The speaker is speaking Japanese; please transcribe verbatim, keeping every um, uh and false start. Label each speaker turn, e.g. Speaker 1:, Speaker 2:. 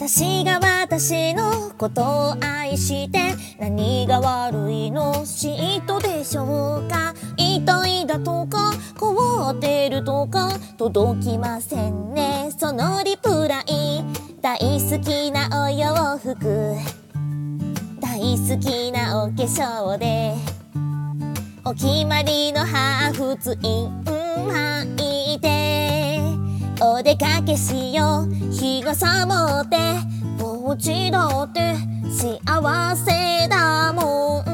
Speaker 1: 私が私のことを愛して何が悪いの嫉妬でしょうか。痛いだとか凍ってるとか届きませんね。そのリプライ大好きなお洋服大好きなお化粧でお決まりのハーフツイン履いてお出かけしよう。日が昇ってポーチだって幸せだもん。